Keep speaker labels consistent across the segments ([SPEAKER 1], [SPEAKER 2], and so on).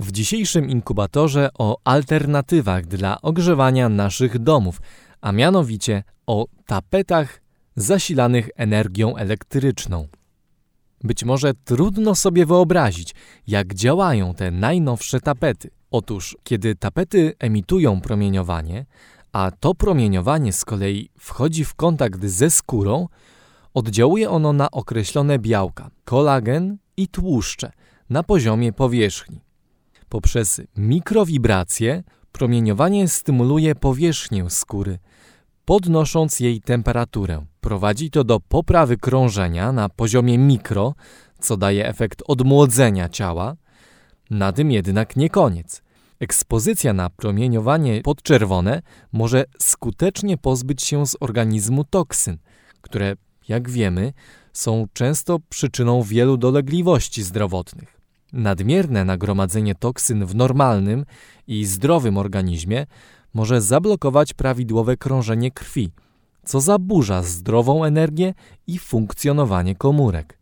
[SPEAKER 1] W dzisiejszym inkubatorze o alternatywach dla ogrzewania naszych domów, a mianowicie o tapetach zasilanych energią elektryczną. Być może trudno sobie wyobrazić, jak działają te najnowsze tapety. Otóż, kiedy tapety emitują promieniowanie, a to promieniowanie z kolei wchodzi w kontakt ze skórą, oddziałuje ono na określone białka, kolagen i tłuszcze na poziomie powierzchni. Poprzez mikrowibracje promieniowanie stymuluje powierzchnię skóry, podnosząc jej temperaturę. Prowadzi to do poprawy krążenia na poziomie mikro, co daje efekt odmłodzenia ciała. Na tym jednak nie koniec. Ekspozycja na promieniowanie podczerwone może skutecznie pozbyć się z organizmu toksyn, które, jak wiemy, są często przyczyną wielu dolegliwości zdrowotnych. Nadmierne nagromadzenie toksyn w normalnym i zdrowym organizmie może zablokować prawidłowe krążenie krwi, co zaburza zdrową energię i funkcjonowanie komórek.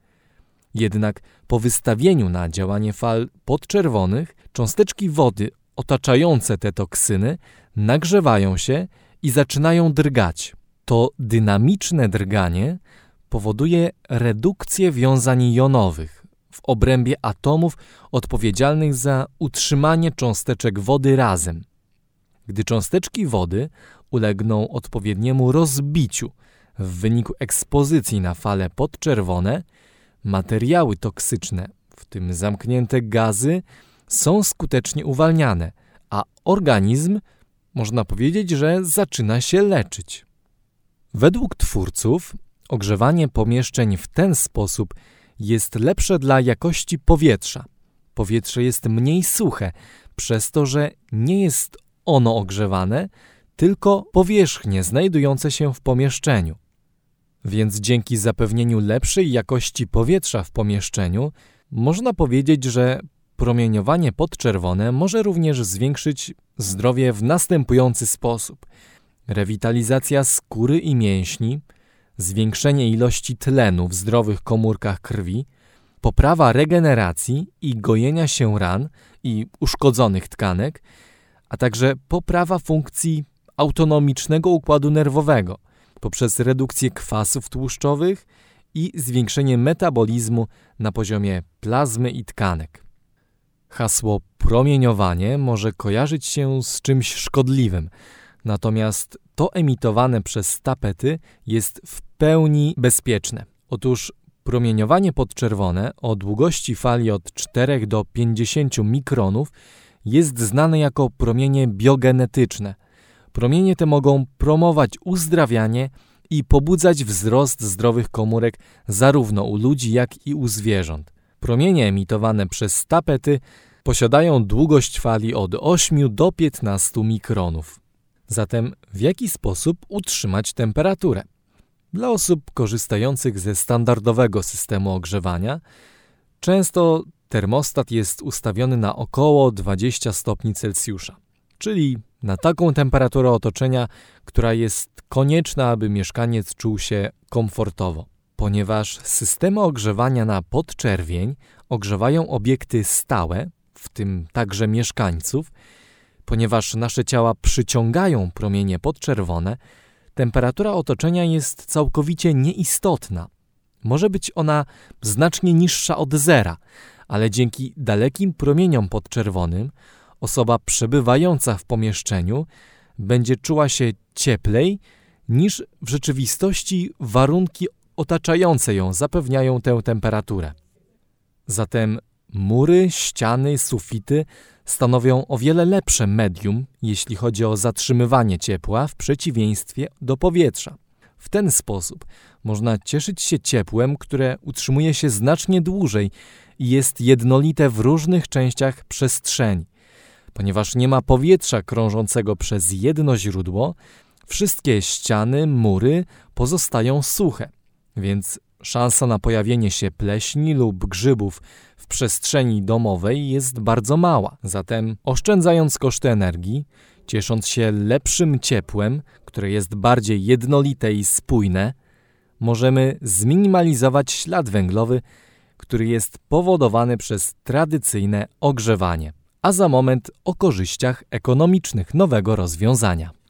[SPEAKER 1] Jednak po wystawieniu na działanie fal podczerwonych, cząsteczki wody otaczające te toksyny nagrzewają się i zaczynają drgać. To dynamiczne drganie powoduje redukcję wiązań jonowych w obrębie atomów odpowiedzialnych za utrzymanie cząsteczek wody razem. Gdy cząsteczki wody ulegną odpowiedniemu rozbiciu w wyniku ekspozycji na fale podczerwone, materiały toksyczne, w tym zamknięte gazy, są skutecznie uwalniane, a organizm, można powiedzieć, że zaczyna się leczyć. Według twórców ogrzewanie pomieszczeń w ten sposób jest lepsze dla jakości powietrza. Powietrze jest mniej suche, przez to, że nie jest ono ogrzewane, tylko powierzchnie znajdujące się w pomieszczeniu. Więc dzięki zapewnieniu lepszej jakości powietrza w pomieszczeniu można powiedzieć, że promieniowanie podczerwone może również zwiększyć zdrowie w następujący sposób. Rewitalizacja skóry i mięśni, zwiększenie ilości tlenu w zdrowych komórkach krwi, poprawa regeneracji i gojenia się ran i uszkodzonych tkanek, a także poprawa funkcji autonomicznego układu nerwowego poprzez redukcję kwasów tłuszczowych i zwiększenie metabolizmu na poziomie plazmy i tkanek. Hasło promieniowanie może kojarzyć się z czymś szkodliwym, natomiast to emitowane przez tapety jest w pełni bezpieczne. Otóż promieniowanie podczerwone o długości fali od 4 do 50 mikronów jest znane jako promienie biogenetyczne. Promienie te mogą promować uzdrawianie i pobudzać wzrost zdrowych komórek zarówno u ludzi, jak i u zwierząt. Promienie emitowane przez tapety posiadają długość fali od 8 do 15 mikronów. Zatem w jaki sposób utrzymać temperaturę? Dla osób korzystających ze standardowego systemu ogrzewania często termostat jest ustawiony na około 20 stopni Celsjusza, czyli na taką temperaturę otoczenia, która jest konieczna, aby mieszkaniec czuł się komfortowo. Ponieważ systemy ogrzewania na podczerwień ogrzewają obiekty stałe, w tym także mieszkańców, ponieważ nasze ciała przyciągają promienie podczerwone, temperatura otoczenia jest całkowicie nieistotna. Może być ona znacznie niższa od zera, ale dzięki dalekim promieniom podczerwonym osoba przebywająca w pomieszczeniu będzie czuła się cieplej niż w rzeczywistości warunki otaczające ją zapewniają tę temperaturę. Zatem mury, ściany, sufity stanowią o wiele lepsze medium, jeśli chodzi o zatrzymywanie ciepła w przeciwieństwie do powietrza. W ten sposób można cieszyć się ciepłem, które utrzymuje się znacznie dłużej i jest jednolite w różnych częściach przestrzeni. Ponieważ nie ma powietrza krążącego przez jedno źródło, wszystkie ściany, mury pozostają suche, więc szansa na pojawienie się pleśni lub grzybów w przestrzeni domowej jest bardzo mała. Zatem oszczędzając koszty energii, ciesząc się lepszym ciepłem, które jest bardziej jednolite i spójne, możemy zminimalizować ślad węglowy, który jest powodowany przez tradycyjne ogrzewanie. a za moment o korzyściach ekonomicznych nowego rozwiązania.